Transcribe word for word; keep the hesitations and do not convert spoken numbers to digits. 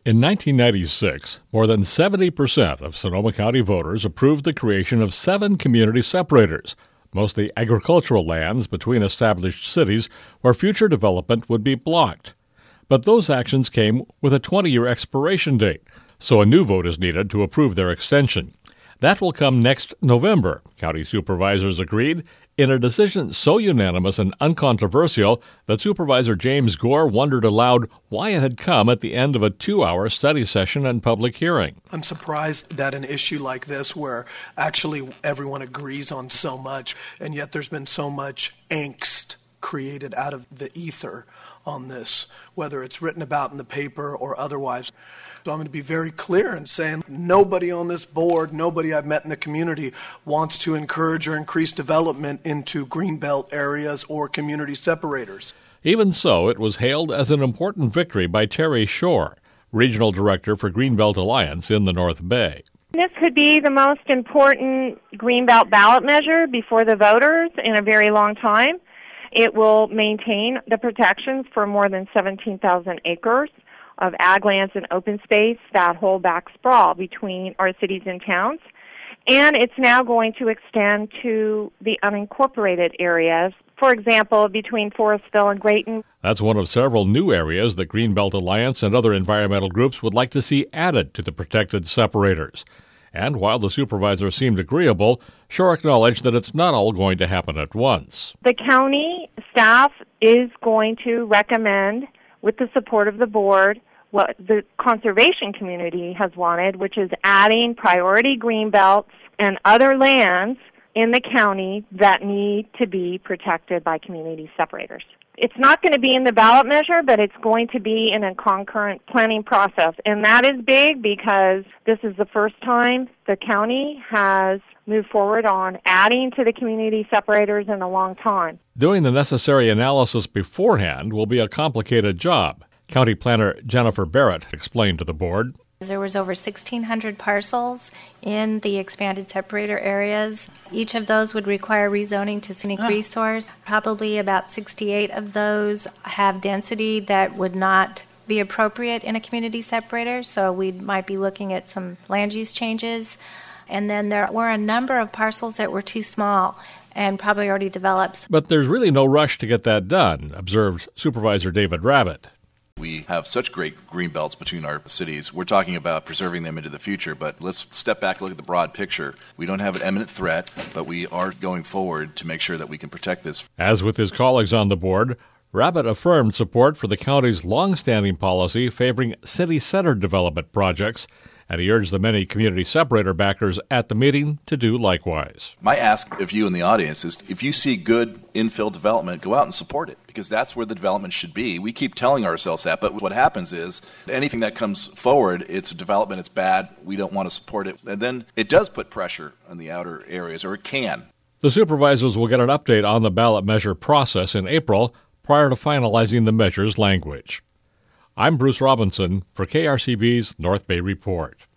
In nineteen ninety-six, more than seventy percent of Sonoma County voters approved the creation of seven community separators, mostly agricultural lands between established cities where future development would be blocked. But those actions came with a twenty-year expiration date, so a new vote is needed to approve their extension. That will come next November, county supervisors agreed, in a decision so unanimous and uncontroversial that Supervisor James Gore wondered aloud why it had come at the end of a two-hour study session and public hearing. I'm surprised that an issue like this, where actually everyone agrees on so much, and yet there's been so much angst created out of the ether on this, whether it's written about in the paper or otherwise. So I'm going to be very clear in saying nobody on this board, nobody I've met in the community wants to encourage or increase development into greenbelt areas or community separators. Even so, it was hailed as an important victory by Terry Shore, Regional Director for Greenbelt Alliance in the North Bay. This could be the most important Greenbelt ballot measure before the voters in a very long time. It will maintain the protections for more than seventeen thousand acres of ag lands and open space that hold back sprawl between our cities and towns. And it's now going to extend to the unincorporated areas, for example, between Forestville and Grayton. That's one of several new areas that Greenbelt Alliance and other environmental groups would like to see added to the protected separators. And while the supervisor seemed agreeable, Shore acknowledged that it's not all going to happen at once. The county staff is going to recommend, with the support of the board, what the conservation community has wanted, which is adding priority greenbelts and other lands in the county that need to be protected by community separators. It's not going to be in the ballot measure, but it's going to be in a concurrent planning process. And that is big because this is the first time the county has moved forward on adding to the community separators in a long time. Doing the necessary analysis beforehand will be a complicated job, County Planner Jennifer Barrett explained to the board. There was over sixteen hundred parcels in the expanded separator areas. Each of those would require rezoning to scenic resource. Probably about sixty-eight of those have density that would not be appropriate in a community separator, so we might be looking at some land use changes. And then there were a number of parcels that were too small and probably already developed. But there's really no rush to get that done, observed Supervisor David Rabbit. We have such great green belts between our cities. We're talking about preserving them into the future, but let's step back and look at the broad picture. We don't have an imminent threat, but we are going forward to make sure that we can protect this. As with his colleagues on the board, Rabbit affirmed support for the county's long-standing policy favoring city-centered development projects, and he urged the many community separator backers at the meeting to do likewise. My ask of you in the audience is, if you see good infill development, go out and support it, because that's where the development should be. We keep telling ourselves that, but what happens is anything that comes forward, it's a development, it's bad, we don't want to support it, and then it does put pressure on the outer areas, or it can. The supervisors will get an update on the ballot measure process in April prior to finalizing the measure's language. I'm Bruce Robinson for K R C B's North Bay Report.